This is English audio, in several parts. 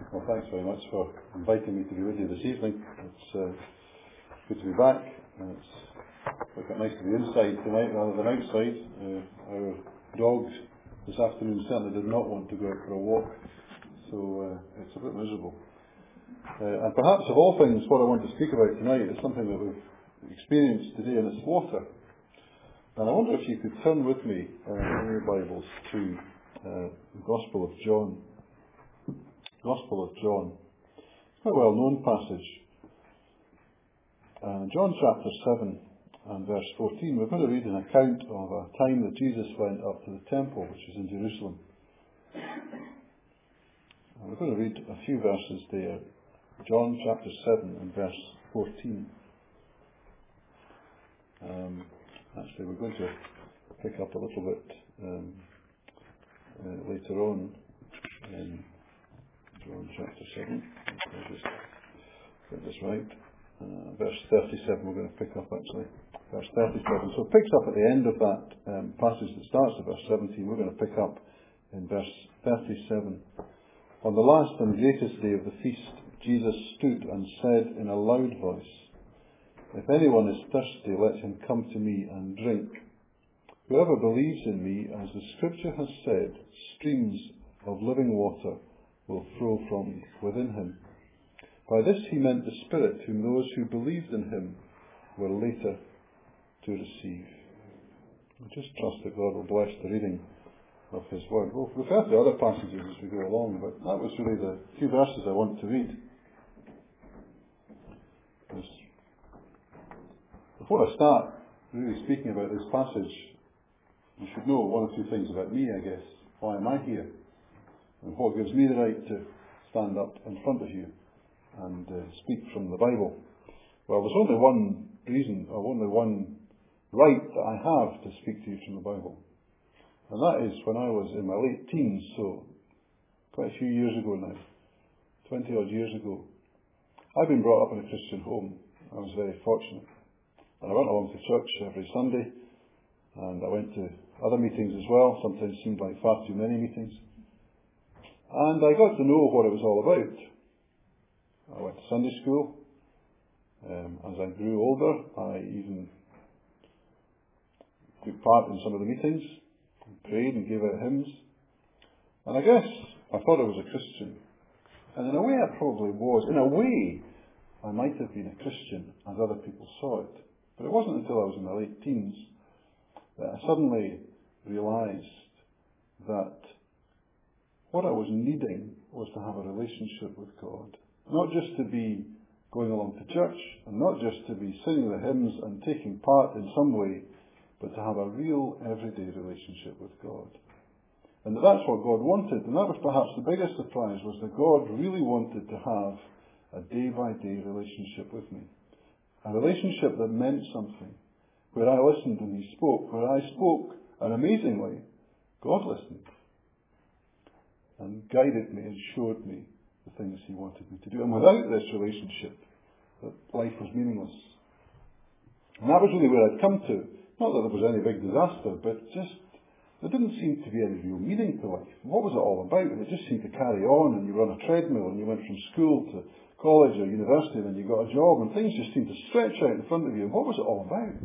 Well, thanks very much for inviting me to be with you this evening. It's good to be back. It's quite nice to be inside tonight rather than outside. Our dogs this afternoon certainly did not want to go out for a walk, so it's a bit miserable. And perhaps of all things, what I want to speak about tonight is something that we've experienced today, and it's water. And I wonder if you could turn with me in your Bibles to the Gospel of John. Gospel of John. It's quite a well-known passage. John chapter 7 and verse 14, we're going to read an account of a time that Jesus went up to the temple, which is in Jerusalem. And we're going to read a few verses there. John chapter 7 and verse 14. Actually, we're going to pick up a little bit later on in John chapter 7. I'll just get this right. Verse 37 we're going to pick up actually. Verse 37. So it picks up at the end of that passage that starts at verse 17. We're going to pick up in verse 37. On the last and greatest day of the feast, Jesus stood and said in a loud voice, "If anyone is thirsty, let him come to me and drink. Whoever believes in me, as the Scripture has said, streams of living water will flow from within him." By this he meant the Spirit, whom those who believed in him were later to receive. I just trust that God will bless the reading of his word. We'll refer to other passages as we go along, but that was really the few verses I want to read. Before I start really speaking about this passage, you should know one or two things about me, I guess. Why am I here? And what gives me the right to stand up in front of you and speak from the Bible? Well, there's only one reason, or only one right that I have to speak to you from the Bible. And that is when I was in my late teens, so quite a few years ago now, 20 odd years ago. I've been brought up in a Christian home. I was very fortunate. And I went along to church every Sunday, and I went to other meetings as well. Sometimes seemed like far too many meetings. And I got to know what it was all about. I went to Sunday school. As I grew older, I even took part in some of the meetings, and prayed and gave out hymns. And I guess I thought I was a Christian. And in a way I probably was. In a way, I might have been a Christian as other people saw it. But it wasn't until I was in my late teens that I suddenly realised that what I was needing was to have a relationship with God. Not just to be going along to church, and not just to be singing the hymns and taking part in some way, but to have a real everyday relationship with God. And that's what God wanted. And that was perhaps the biggest surprise, was that God really wanted to have a day-by-day relationship with me. A relationship that meant something, where I listened and he spoke, where I spoke, and amazingly, God listened and guided me and showed me the things he wanted me to do. And without this relationship, that life was meaningless. And that was really where I'd come to. Not that there was any big disaster, but just there didn't seem to be any real meaning to life. What was it all about? And it just seemed to carry on, and you were on a treadmill, and you went from school to college or university, and then you got a job, and things just seemed to stretch out in front of you. And what was it all about?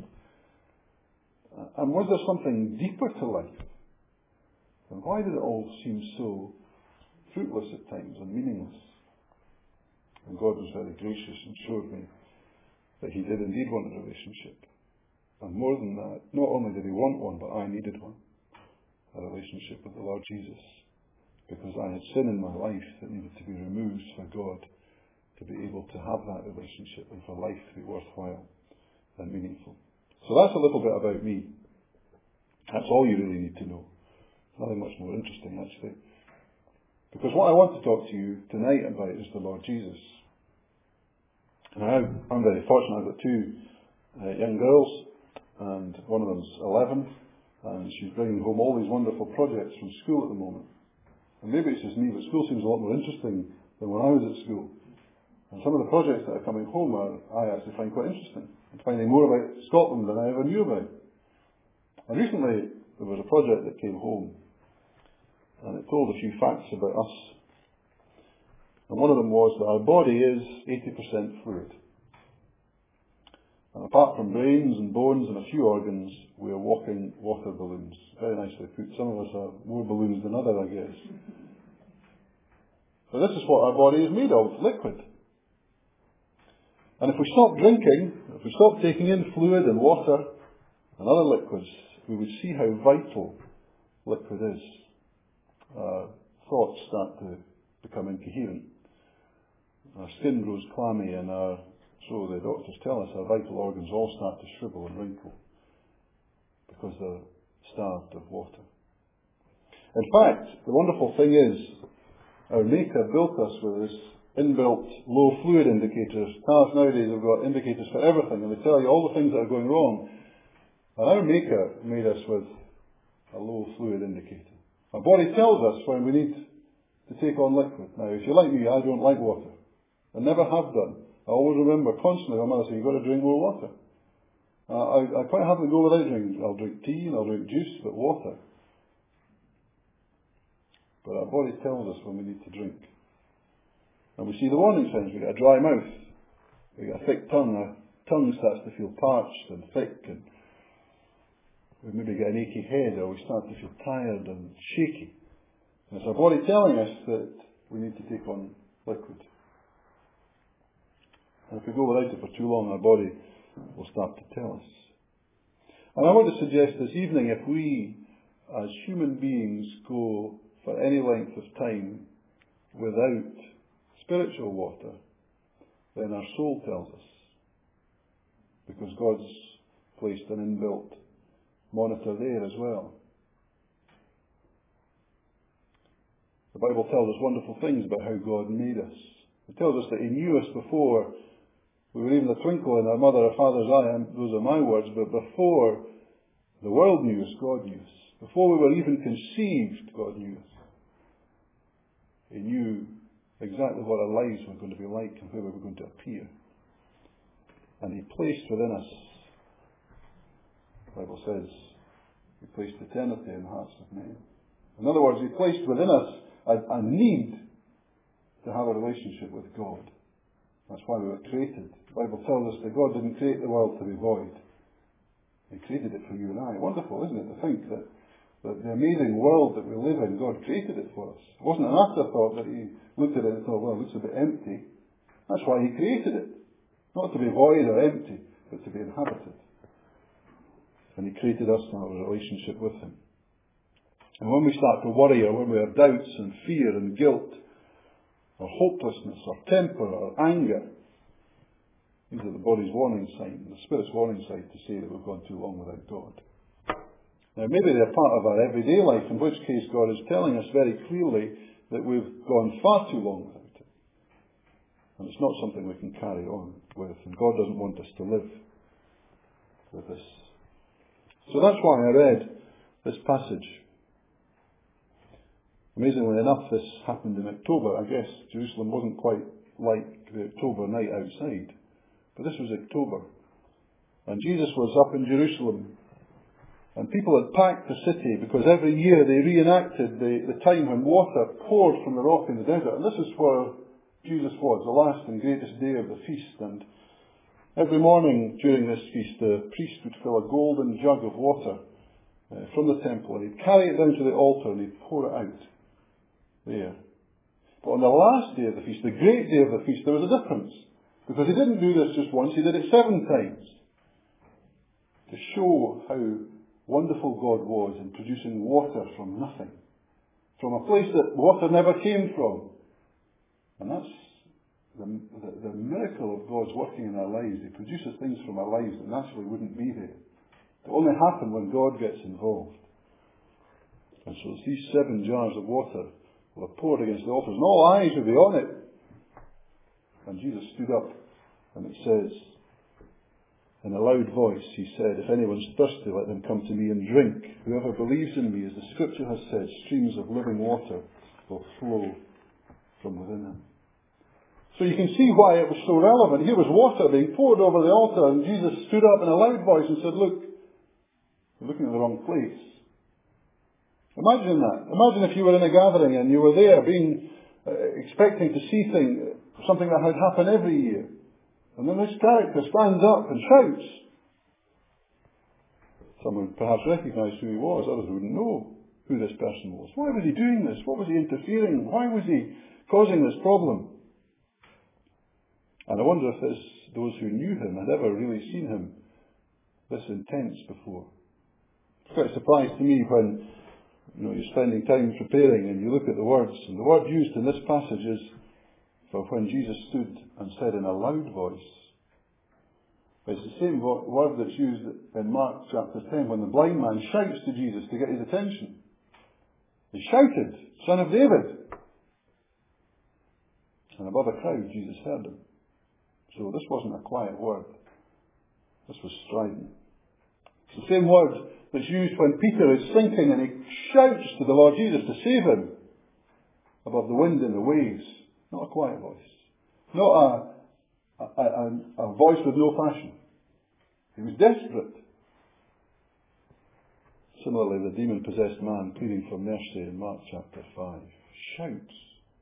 And was there something deeper to life? And why did it all seem so fruitless at times and meaningless? And God was very gracious and showed me that he did indeed want a relationship. And more than that, not only did he want one, but I needed one. A relationship with the Lord Jesus. Because I had sin in my life that needed to be removed for God to be able to have that relationship and for life to be worthwhile and meaningful. So that's a little bit about me. That's all you really need to know. Nothing much more interesting, actually. Because what I want to talk to you tonight about is the Lord Jesus. And I'm very fortunate. I've got two young girls, and one of them's 11, and she's bringing home all these wonderful projects from school at the moment. And maybe it's just me, but school seems a lot more interesting than when I was at school. And some of the projects that are coming home I actually find quite interesting. I'm finding more about Scotland than I ever knew about. And recently there was a project that came home, and it told a few facts about us. And one of them was that our body is 80% fluid. And apart from brains and bones and a few organs, we are walking water balloons. Very nicely put. Some of us are more balloons than others, I guess. So this is what our body is made of, liquid. And if we stop drinking, if we stop taking in fluid and water and other liquids, we would see how vital liquid is. Our thoughts start to become incoherent. Our skin grows clammy, and so the doctors tell us, our vital organs all start to shrivel and wrinkle because they're starved of water. In fact, the wonderful thing is, our Maker built us with this inbuilt low fluid indicators. Cars nowadays have got indicators for everything, and they tell you all the things that are going wrong. And our Maker made us with a low fluid indicator. Our body tells us when we need to take on liquid. Now, if you're like me, I don't like water. I never have done. I always remember constantly my mother saying, you've got to drink more water. I quite happily go without drinking. I'll drink tea and I'll drink juice, but water. But our body tells us when we need to drink. And we see the warning signs. We get a dry mouth. We get a thick tongue. Our tongue starts to feel parched and thick, and we maybe get an achy head, or we start to feel tired and shaky. And it's our body telling us that we need to take on liquid. And if we go without it for too long, our body will start to tell us. And I want to suggest this evening, if we as human beings go for any length of time without spiritual water, then our soul tells us. Because God's placed an inbuilt monitor there as well. The Bible tells us wonderful things about how God made us. It tells us that He knew us before we were even a twinkle in our mother or father's eye. Those are my words, but before the world knew us, God knew us. Before we were even conceived, God knew us. He knew exactly what our lives were going to be like and where we were going to appear. And He placed within us, the Bible says, He placed eternity in the hearts of men. In other words, He placed within us a need to have a relationship with God. That's why we were created. The Bible tells us that God didn't create the world to be void. He created it for you and I. Wonderful, isn't it, to think that the amazing world that we live in, God created it for us. It wasn't an afterthought that He looked at it and thought, well, it looks a bit empty. That's why He created it. Not to be void or empty, but to be inhabited. And He created us to have a relationship with Him. And when we start to worry, or when we have doubts and fear and guilt, or hopelessness, or temper, or anger, these are the body's warning sign, the Spirit's warning sign to say that we've gone too long without God. Now, maybe they're part of our everyday life, in which case God is telling us very clearly that we've gone far too long without it. And it's not something we can carry on with, and God doesn't want us to live with this. So that's why I read this passage. Amazingly enough, this happened in October. I guess Jerusalem wasn't quite like the October night outside. But this was October. And Jesus was up in Jerusalem. And people had packed the city because every year they reenacted the time when water poured from the rock in the desert. And this is where Jesus was, the last and greatest day of the feast. And every morning during this feast, the priest would fill a golden jug of water from the temple. And he'd carry it down to the altar and he'd pour it out there. But on the last day of the feast, the great day of the feast, there was a difference. Because he didn't do this just once, he did it 7 times. To show how wonderful God was in producing water from nothing. From a place that water never came from. And that's the miracle of God's working in our lives. He produces things from our lives that naturally wouldn't be there. It only happen when God gets involved. And so these 7 jars of water were poured against the altars, and all eyes would be on it. And Jesus stood up, and it says, in a loud voice, He said, if anyone's thirsty, let them come to me and drink. Whoever believes in me, as the Scripture has said, streams of living water will flow from within him. So you can see why it was so relevant. Here was water being poured over the altar, and Jesus stood up in a loud voice and said, look, you're looking at the wrong place. Imagine that. Imagine if you were in a gathering and you were there being expecting to see something that had happened every year. And then this character stands up and shouts. Some would perhaps recognise who he was, others wouldn't know who this person was. Why was he doing this? What was he interfering? Why was he causing this problem? And I wonder if those who knew him had ever really seen him this intense before. It's quite a surprise to me when you're spending time preparing and you look at the words, and the word used in this passage is for when Jesus stood and said in a loud voice. It's the same word that's used in Mark chapter 10 when the blind man shouts to Jesus to get his attention. He shouted, "Son of David!" And above a crowd, Jesus heard him. So this wasn't a quiet word. This was strident. It's the same word that's used when Peter is sinking and he shouts to the Lord Jesus to save him above the wind and the waves. Not a quiet voice. Not a voice with no passion. He was desperate. Similarly, the demon-possessed man pleading for mercy in Mark chapter 5 shouts.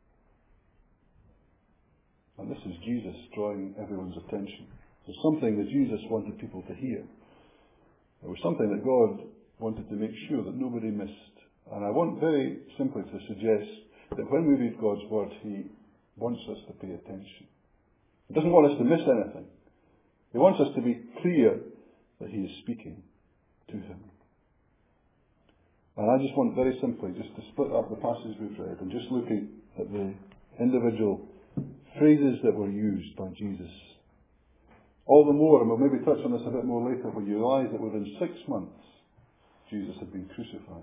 And this is Jesus drawing everyone's attention. It was something that Jesus wanted people to hear. It was something that God wanted to make sure that nobody missed. And I want very simply to suggest that when we read God's Word, He wants us to pay attention. He doesn't want us to miss anything. He wants us to be clear that He is speaking to Him. And I just want very simply just to split up the passage we've read and just looking at the individual phrases that were used by Jesus. All the more, and we'll maybe touch on this a bit more later, when you realise that within 6 months Jesus had been crucified.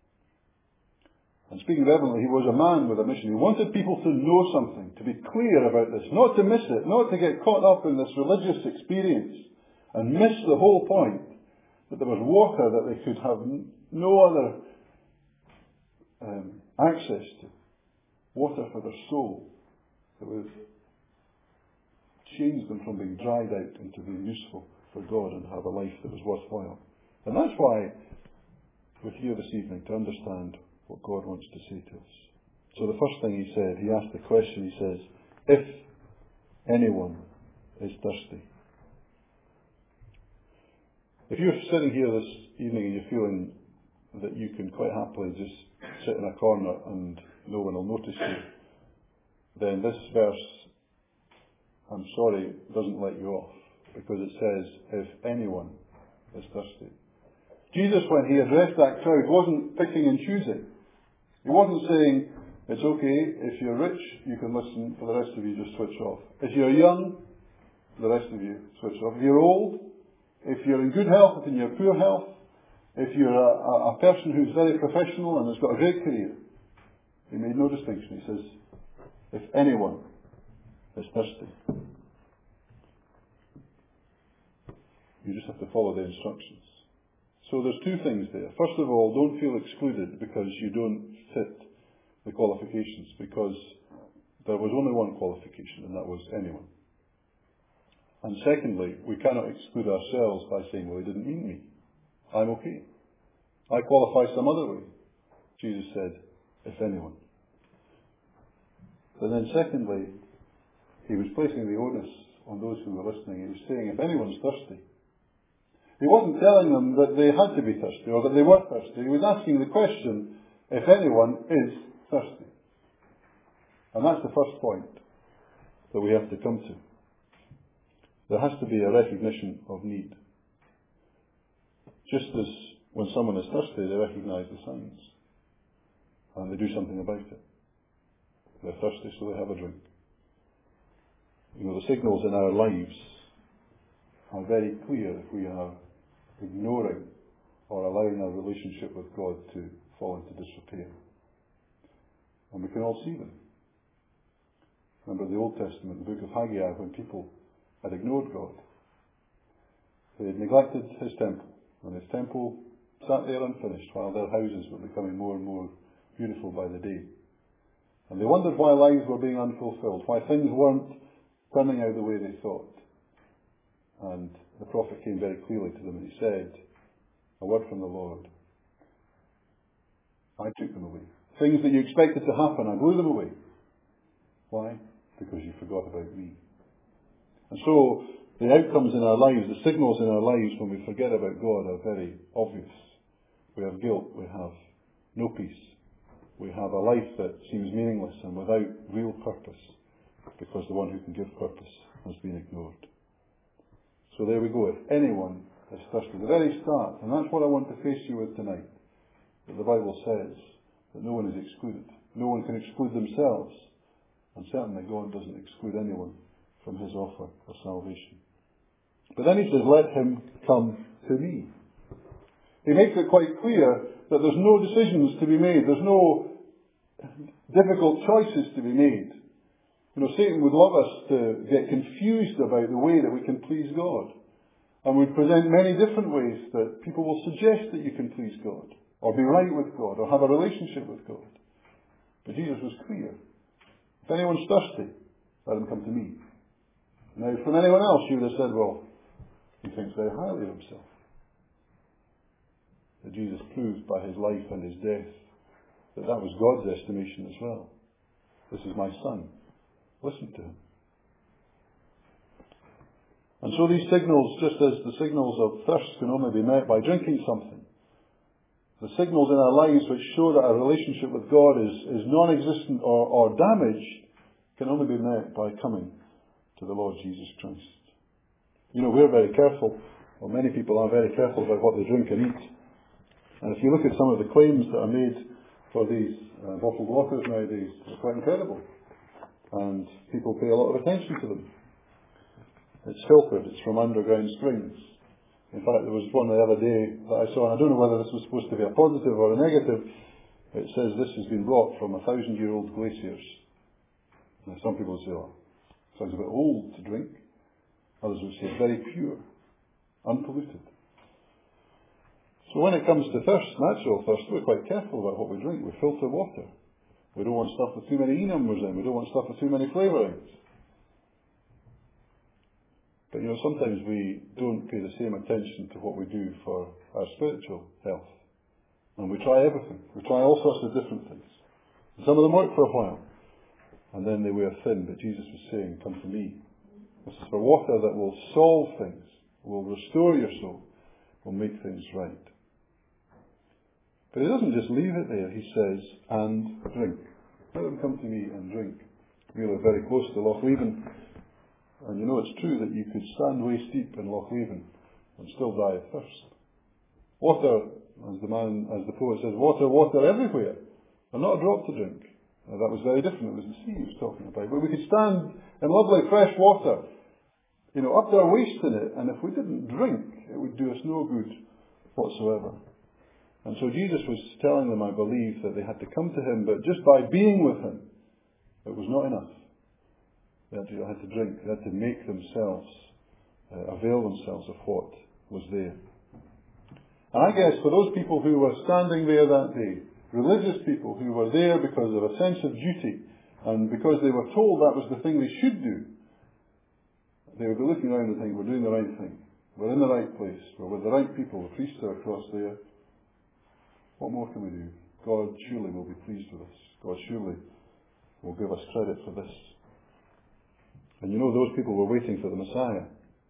And speaking reverently, He was a man with a mission. He wanted people to know something, to be clear about this, not to miss it, not to get caught up in this religious experience and miss the whole point, that there was water that they could have no other access to. Water for their soul that would change them from being dried out into being useful for God and have a life that was worthwhile. And that's why we're here this evening, to understand what God wants to say to us. So the first thing He said, He asked the question, He says, if anyone is thirsty. If you're sitting here this evening and you're feeling that you can quite happily just sit in a corner and no one will notice you, then this verse, I'm sorry, doesn't let you off, because it says, if anyone is thirsty. Jesus, when He addressed that crowd, wasn't picking and choosing. He wasn't saying, it's okay, if you're rich, you can listen, for the rest of you just switch off. If you're young, the rest of you switch off. If you're old, if you're in good health, if you're in poor health, if you're a person who's very professional and has got a great career, He made no distinction. He says, if anyone is thirsty, you just have to follow the instructions. So there's two things there. First of all, don't feel excluded because you don't fit the qualifications, because there was only one qualification, and that was anyone. And secondly, we cannot exclude ourselves by saying, well, He didn't mean me. I'm okay. I qualify some other way. Jesus said, if anyone. But then secondly, He was placing the onus on those who were listening. He was saying, if anyone's thirsty. He wasn't telling them that they had to be thirsty or that they were thirsty. He was asking the question, if anyone is thirsty. And that's the first point that we have to come to. There has to be a recognition of need. Just as when someone is thirsty, they recognise the signs. And they do something about it. They're thirsty, so they have a drink. The signals in our lives are very clear if we are ignoring or allowing our relationship with God to fall into disrepair. And we can all see them. Remember the Old Testament, the book of Haggai, when people had ignored God. They had neglected His temple, and His temple sat there unfinished while their houses were becoming more and more beautiful by the day. And they wondered why lives were being unfulfilled, why things weren't turning out the way they thought. And the prophet came very clearly to them and he said, a word from the Lord. I took them away. Things that you expected to happen, I blew them away. Why? Because you forgot about me. And so, the outcomes in our lives, the signals in our lives when we forget about God are very obvious. We have guilt, we have no peace. We have a life that seems meaningless and without real purpose, because the one who can give purpose has been ignored. So there we go. If anyone is thirsty, the very start, and that's what I want to face you with tonight, that the Bible says that no one is excluded. No one can exclude themselves, and certainly God doesn't exclude anyone from his offer of salvation. But then he says, let him come to me. He makes it quite clear that there's no decisions to be made. There's no difficult choices to be made. You know, Satan would love us to get confused about the way that we can please God. And would present many different ways that people will suggest that you can please God, or be right with God, or have a relationship with God. But Jesus was clear. If anyone's thirsty, let him come to me. Now, from anyone else, you would have said, well, he thinks very highly of himself. But Jesus proved by his life and his death that that was God's estimation as well. This is my son. Listen to him. And so these signals, just as the signals of thirst can only be met by drinking something, the signals in our lives which show that our relationship with God is non-existent or damaged can only be met by coming to the Lord Jesus Christ. You know, we're very careful, or many people are very careful about what they drink and eat. And if you look at some of the claims that are made for these bottled waters nowadays, they're quite incredible. And people pay a lot of attention to them. It's filtered, it's from underground springs. In fact, there was one the other day that I saw, and I don't know whether this was supposed to be a positive or a negative. It says this has been brought from 1,000-year-old glaciers. Now, some people say, oh, sounds a bit old to drink. Others would say very pure, unpolluted. So when it comes to thirst, natural thirst, we're quite careful about what we drink. We filter water. We don't want stuff with too many E-numbers in. We don't want stuff with too many flavourings. But you know, sometimes we don't pay the same attention to what we do for our spiritual health. And we try everything. We try all sorts of different things. And some of them work for a while. And then they wear thin. But Jesus was saying, come to me. This is for water that will solve things, will restore your soul, will make things right. But he doesn't just leave it there. He says, and drink. Let them come to me and drink. We live very close to Loch Leven. And you know it's true that you could stand waist deep in Loch Leven and still die of thirst. Water, as the poet says, water everywhere, and not a drop to drink. Now, that was very different. It was the sea he was talking about. But we could stand in lovely fresh water, you know, up to our waist in it, and if we didn't drink, it would do us no good whatsoever. And so Jesus was telling them, I believe, that they had to come to him, but just by being with him, it was not enough. They had to drink. They had to make themselves, avail themselves of what was there. And I guess for those people who were standing there that day, religious people who were there because of a sense of duty, and because they were told that was the thing they should do, they would be looking around and thinking, we're doing the right thing. We're in the right place. We're with the right people. The priests are across there. What more can we do? God surely will be pleased with us. God surely will give us credit for this. And you know, those people were waiting for the Messiah.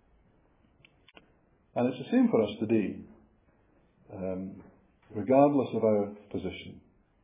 And it's the same for us today. Regardless of our position.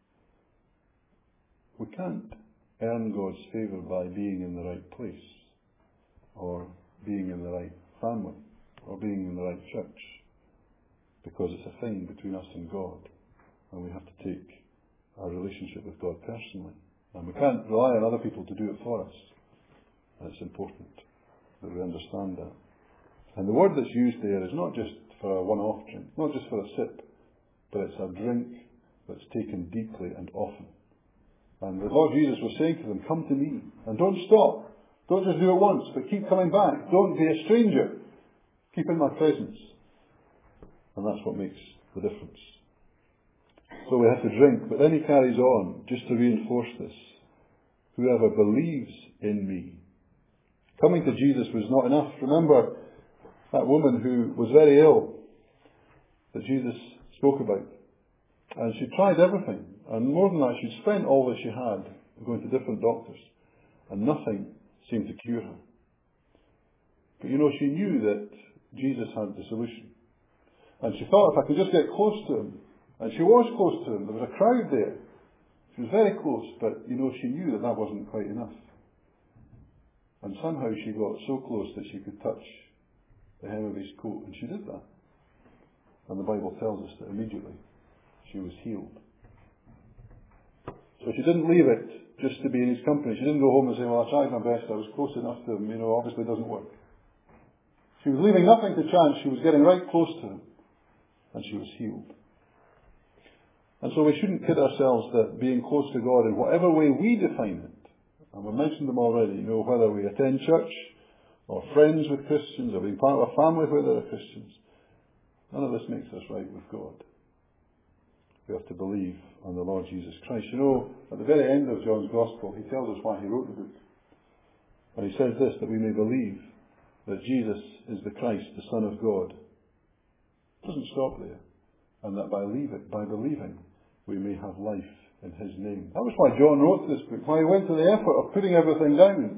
We can't earn God's favour by being in the right place, or being in the right family, or being in the right church. Because it's a thing between us and God. And we have to take our relationship with God personally. And we can't rely on other people to do it for us. And it's important that we understand that. And the word that's used there is not just for a one-off drink, not just for a sip, but it's a drink that's taken deeply and often. And the Lord Jesus was saying to them, come to me, and don't stop. Don't just do it once, but keep coming back. Don't be a stranger. Keep in my presence. And that's what makes the difference. So we have to drink, but then he carries on, just to reinforce this. Whoever believes in me. Coming to Jesus was not enough. Remember that woman who was very ill that Jesus spoke about. And she tried everything. And more than that, she'd spent all that she had going to different doctors. and nothing seemed to cure her. But she knew that Jesus had the solution. And she thought, if I could just get close to him. And she was close to him. There was a crowd there. She was very close, but she knew that that wasn't quite enough. And somehow she got so close that she could touch the hem of his coat, and she did that. And the Bible tells us that immediately she was healed. So she didn't leave it just to be in his company. She didn't go home and say, well, I tried my best, I was close enough to him, obviously it doesn't work. She was leaving nothing to chance, she was getting right close to him, and she was healed. And so we shouldn't kid ourselves that being close to God in whatever way we define it, and we've mentioned them already, whether we attend church, or friends with Christians, or being part of a family where there are Christians, none of this makes us right with God. We have to believe on the Lord Jesus Christ. At the very end of John's Gospel, he tells us why he wrote the book. And he says this, that we may believe that Jesus is the Christ, the Son of God. It doesn't stop there. And that by believing, we may have life in his name. That was why John wrote this book, why he went to the effort of putting everything down,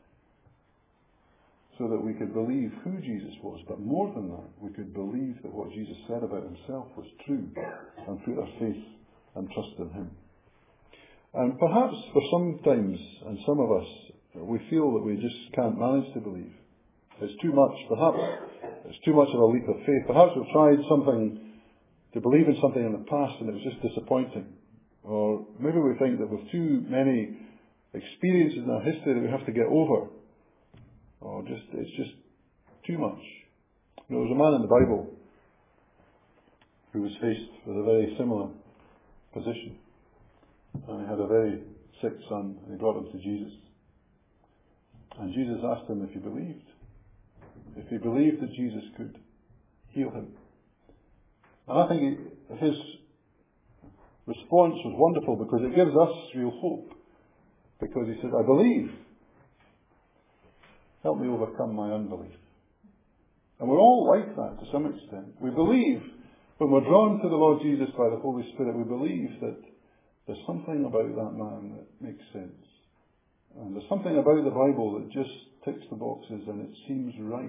so that we could believe who Jesus was. But more than that, we could believe that what Jesus said about himself was true, and put our faith and trust in him. And perhaps for some times, and some of us, we feel that we just can't manage to believe. It's too much. Perhaps it's too much of a leap of faith. Perhaps we've tried to believe in something in the past and it was just disappointing. Or maybe we think that with too many experiences in our history that we have to get over. Or it's just too much. There was a man in the Bible who was faced with a very similar position. And he had a very sick son, and he brought him to Jesus. And Jesus asked him if he believed. If he believed that Jesus could heal him. And I think his response was wonderful, because it gives us real hope. Because he said, I believe. Help me overcome my unbelief. And we're all like that to some extent. We believe, when we're drawn to the Lord Jesus by the Holy Spirit, we believe that there's something about that man that makes sense. And there's something about the Bible that just ticks the boxes and it seems right.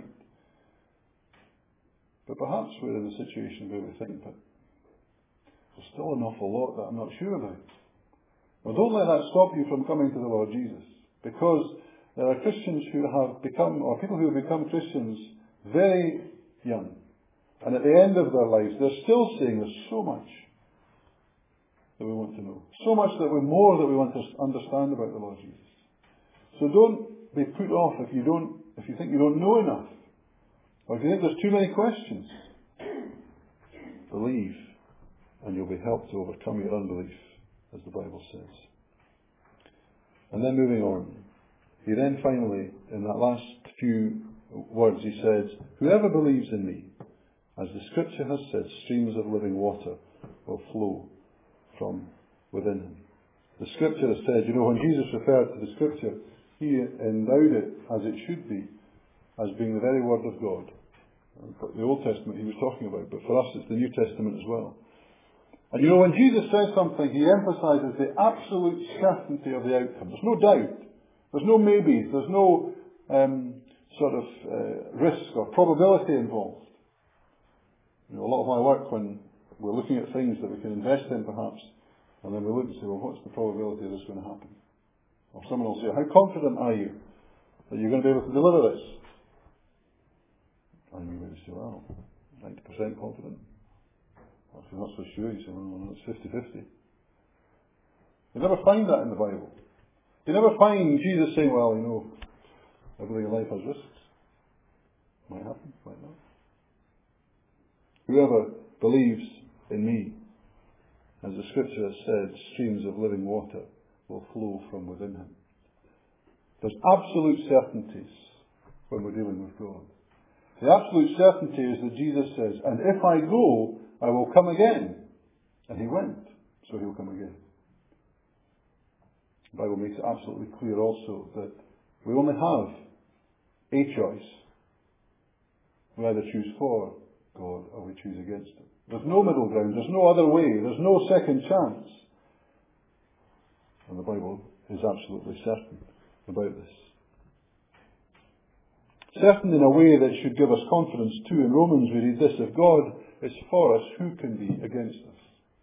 But perhaps we're in a situation where we think that there's still an awful lot that I'm not sure about. Well, don't let that stop you from coming to the Lord Jesus. Because there are Christians who have become, or people who have become Christians very young. And at the end of their lives, they're still saying there's so much that we want to know. So much that we want to understand about the Lord Jesus. So don't be put off if you think you don't know enough. Or if you think there's too many questions. Believe, and you'll be helped to overcome your unbelief, as the Bible says. And then moving on. He then finally, in that last few words, he says, whoever believes in me, as the Scripture has said, streams of living water will flow from within him. The Scripture has said, when Jesus referred to the Scripture, he endowed it as it should be, as being the very Word of God. The Old Testament he was talking about, but for us it's the New Testament as well. And when Jesus says something, he emphasizes the absolute certainty of the outcome. There's no doubt. There's no maybes. There's no risk or probability involved. A lot of my work, when we're looking at things that we can invest in perhaps, and then we look and say, well, what's the probability of this going to happen? Or someone will say, how confident are you that you're going to be able to deliver this? And you maybe say, well, 90% confident. Or if you're not so sure, you say, well, it's 50-50. You never find that in the Bible. You never find Jesus saying, well, everything in life has risks. Might happen, might not. Whoever believes in me, as the Scripture has said, streams of living water will flow from within him. There's absolute certainties when we're dealing with God. The absolute certainty is that Jesus says, and if I go, I will come again. And he went, so he'll come again. The Bible makes it absolutely clear also that we only have a choice. We either choose for God or we choose against him. There's no middle ground. There's no other way. There's no second chance. And the Bible is absolutely certain about this. Certainly in a way that should give us confidence too. In Romans we read this: if God is for us, who can be against us?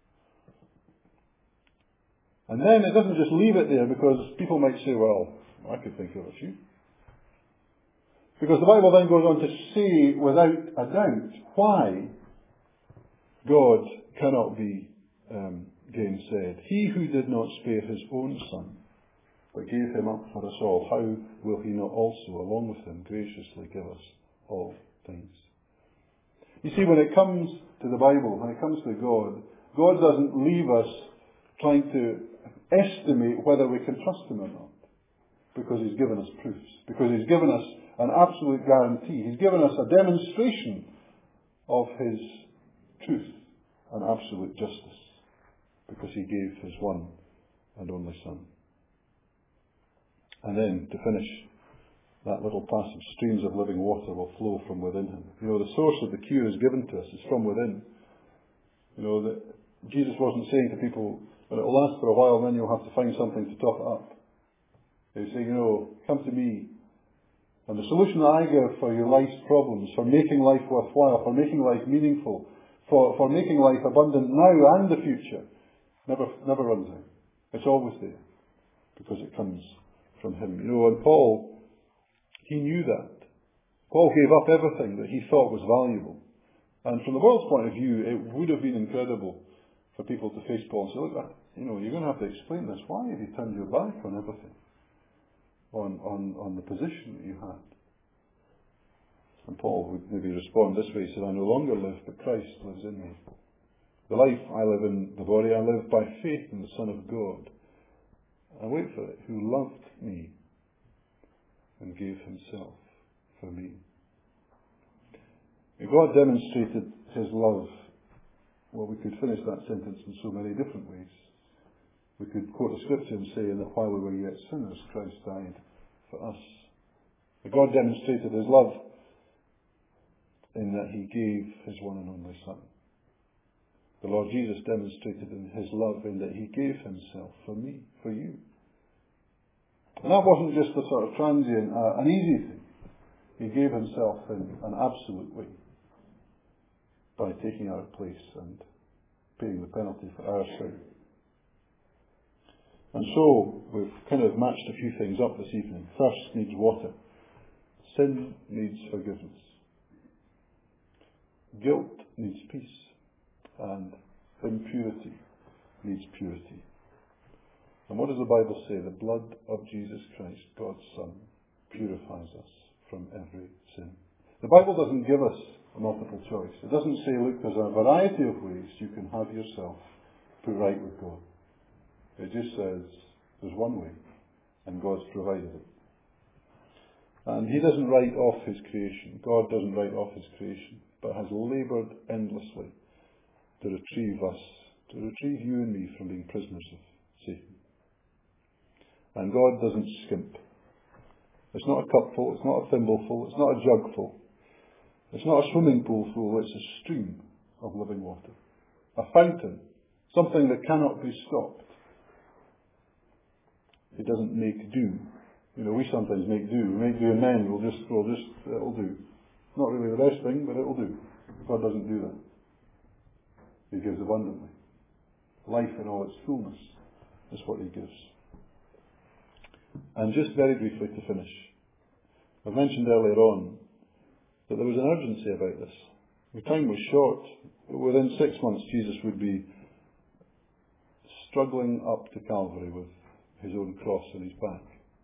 And then it doesn't just leave it there, because people might say, well, I could think of a few. Because the Bible then goes on to say without a doubt why God cannot be gainsaid. He who did not spare his own Son, but gave him up for us all, how will he not also, along with him, graciously give us all things? You see, when it comes to the Bible, when it comes to God, God doesn't leave us trying to estimate whether we can trust him or not, because he's given us proofs, because he's given us an absolute guarantee. He's given us a demonstration of his truth and absolute justice, because he gave his one and only Son. And then, to finish, that little passage: streams of living water will flow from within him. You know, the source of the cure is given to us. It's from within. You know, that Jesus wasn't saying to people, well, it'll last for a while, and then you'll have to find something to top it up. He's saying, you know, come to me. And the solution that I give for your life's problems, for making life worthwhile, for making life meaningful, for making life abundant now and the future, never runs out. It's always there, because it comes from him. You know, and Paul, he knew that. Paul gave up everything that he thought was valuable. And from the world's point of view, it would have been incredible for people to face Paul and say, look, you know, you're going to have to explain this. Why have you turned your back on everything? On the position that you had? And Paul would maybe respond this way. He said, I no longer live, but Christ lives in me. The life I live in the body, I live by faith in the Son of God. And wait for it, who loved me and gave himself for me. And God demonstrated his love. Well, we could finish that sentence in so many different ways. We could quote a scripture and say that while we were yet sinners, Christ died for us. But God demonstrated his love in that he gave his one and only Son. The Lord Jesus demonstrated in his love in that he gave himself for me, for you. And that wasn't just a sort of transient, an easy thing. He gave himself in an absolute way by taking our place and paying the penalty for our sin. And so, we've kind of matched a few things up this evening. Thirst needs water. Sin needs forgiveness. Guilt needs peace. And impurity needs purity. And what does the Bible say? The blood of Jesus Christ, God's Son, purifies us from every sin. The Bible doesn't give us a multiple choice. It doesn't say, look, there's a variety of ways you can have yourself put right with God. It just says there's one way, and God's provided it. And he doesn't write off his creation. God doesn't write off his creation, but has laboured endlessly to retrieve us, to retrieve you and me from being prisoners of Satan. And God doesn't skimp. It's not a cupful, it's not a thimbleful, it's not a jugful. It's not a swimming pool full, it's a stream of living water. A fountain, something that cannot be stopped. It doesn't make do. You know, we sometimes make do. We make do and then it'll do. Not really the best thing, but it'll do. God doesn't do that. He gives abundantly. Life in all its fullness is what he gives. And just very briefly to finish, I've mentioned earlier on that there was an urgency about this. The time was short. Within 6 months, Jesus would be struggling up to Calvary with his own cross on his back.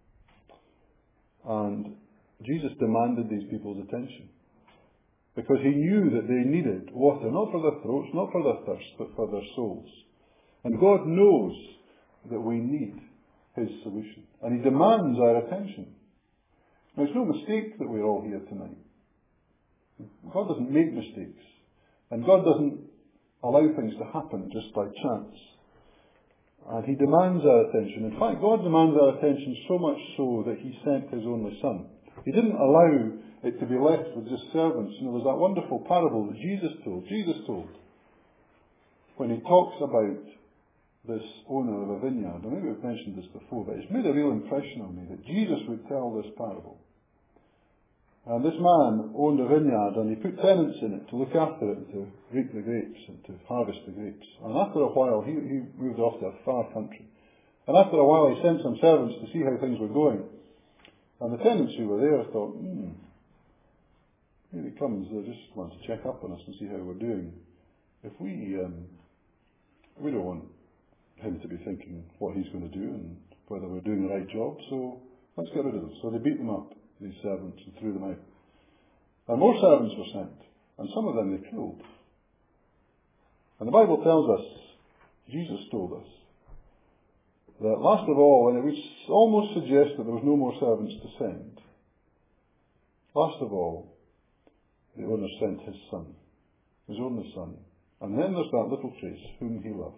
And Jesus demanded these people's attention, because he knew that they needed water, not for their throats, not for their thirst, but for their souls. And God knows that we need his solution, and he demands our attention. Now, it's no mistake that we're all here tonight. God doesn't make mistakes, and God doesn't allow things to happen just by chance. And he demands our attention. In fact, God demands our attention so much so that he sent his only Son. He didn't allow it to be left with just servants. You know, there's that wonderful parable that Jesus told when he talks about this owner of a vineyard, and maybe we've mentioned this before, but it's made a real impression on me that Jesus would tell this parable. And this man owned a vineyard, and he put tenants in it to look after it and to reap the grapes and to harvest the grapes. And after a while, he moved off to a far country. And after a while, he sent some servants to see how things were going. And the tenants who were there thought, here he comes, they just want to check up on us and see how we're doing. If we don't want him to be thinking what he's going to do and whether we're doing the right job, so let's get rid of them. So they beat them up, these servants, and threw them out. And more servants were sent, and some of them they killed. And the Bible tells us, Jesus told us, that last of all, and it would almost suggest that there was no more servants to send, last of all, the owner sent his son, his only son. And then there's that little phrase, whom he loved.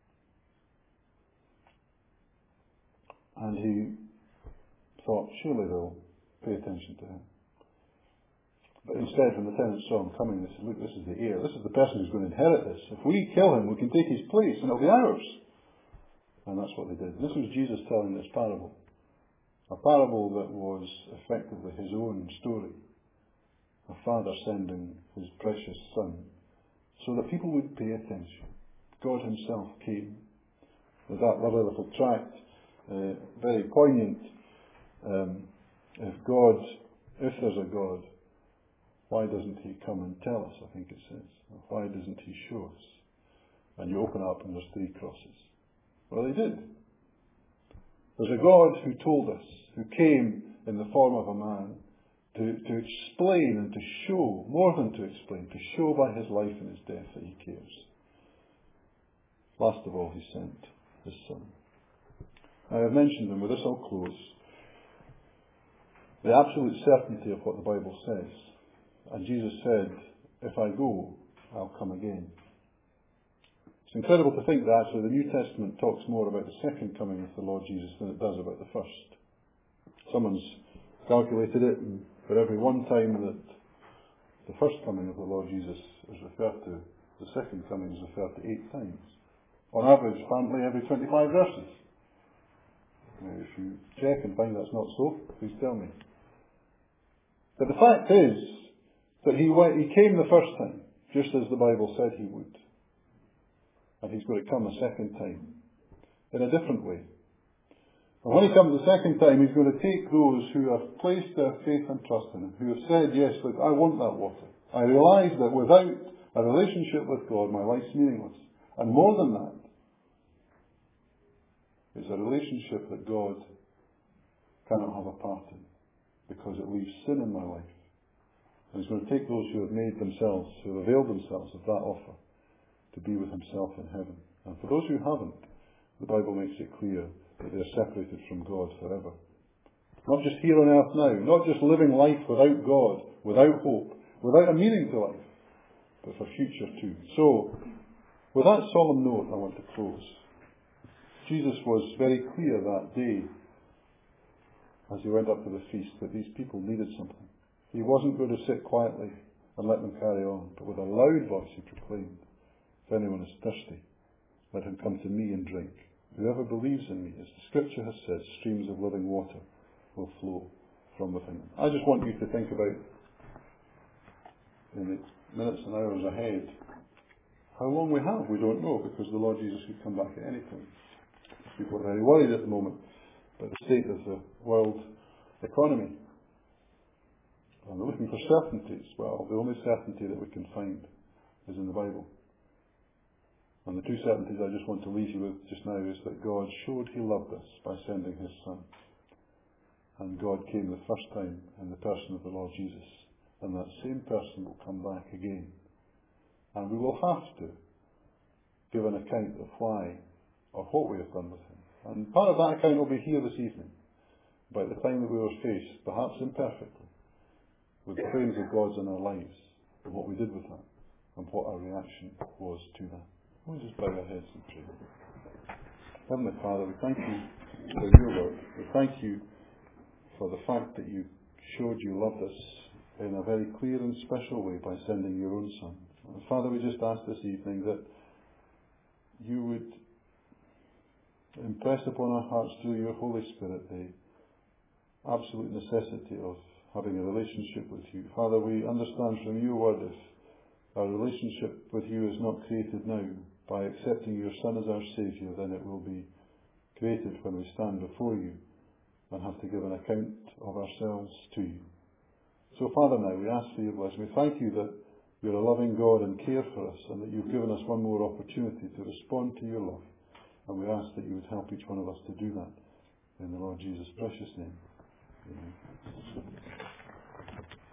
And he thought, surely they'll pay attention to him. But instead, when the tenants saw him coming, they said, look, this is the heir. This is the person who's going to inherit this. If we kill him, we can take his place, and it'll be ours. And that's what they did. This was Jesus telling this parable. A parable that was effectively his own story. A father sending his precious son so that people would pay attention. God himself came with that lovely little tract, very poignant. If there's a God, why doesn't he come and tell us, I think it says. Why doesn't he show us? And you open up and there's 3 crosses. Well, he did. There's a God who told us, who came in the form of a man to explain and to show, more than to explain, to show by his life and his death that he cares. Last of all, he sent his son. I have mentioned, and with this I'll close, the absolute certainty of what the Bible says. And Jesus said, if I go, I'll come again. It's incredible to think that actually the New Testament talks more about the second coming of the Lord Jesus than it does about the first. Someone's calculated it, and for every one time that the first coming of the Lord Jesus is referred to, the second coming is referred to 8 times. On average, apparently every 25 verses. Now, if you check and find that's not so, please tell me. But the fact is that he came the first time, just as the Bible said he would. And he's going to come a second time, in a different way. And when he comes the second time, he's going to take those who have placed their faith and trust in him, who have said, yes, look, I want that water. I realise that without a relationship with God, my life's meaningless. And more than that, it's a relationship that God cannot have a part in, because it leaves sin in my life. And he's going to take those who have made themselves, who have availed themselves of that offer, to be with himself in heaven. And for those who haven't, the Bible makes it clear that they are separated from God forever. Not just here on earth now, not just living life without God, without hope, without a meaning to life, but for future too. So, with that solemn note, I want to close. Jesus was very clear that day, as he went up to the feast, that these people needed something. He wasn't going to sit quietly and let them carry on, but with a loud voice he proclaimed, if anyone is thirsty, let him come to me and drink. Whoever believes in me, as the scripture has said, streams of living water will flow from within him. I just want you to think about, in the minutes and hours ahead, how long we have. We don't know, because the Lord Jesus could come back at any time. People are very worried at the moment about the state of the world economy. And they're looking for certainties. Well, the only certainty that we can find is in the Bible. And the 2 certainties I just want to leave you with just now is that God showed he loved us by sending his Son. And God came the first time in the person of the Lord Jesus. And that same person will come back again. And we will have to give an account of why or what we have done with him. And part of that account will be here this evening, about the time that we were faced, perhaps imperfectly, with the claims of God's in our lives, and what we did with that, and what our reaction was to that. We'll just bow our heads and pray. Heavenly Father, we thank you for your word. We thank you for the fact that you showed you loved us in a very clear and special way by sending your own Son. And Father, we just ask this evening that you would impress upon our hearts through your Holy Spirit the absolute necessity of having a relationship with you. Father, we understand from your word if our relationship with you is not created now by accepting your Son as our Saviour, then it will be created when we stand before you and have to give an account of ourselves to you. So, Father, now we ask for your blessing. We thank you that you're a loving God and care for us, and that you've given us one more opportunity to respond to your love. And we ask that you would help each one of us to do that. In the Lord Jesus' precious name. Amen.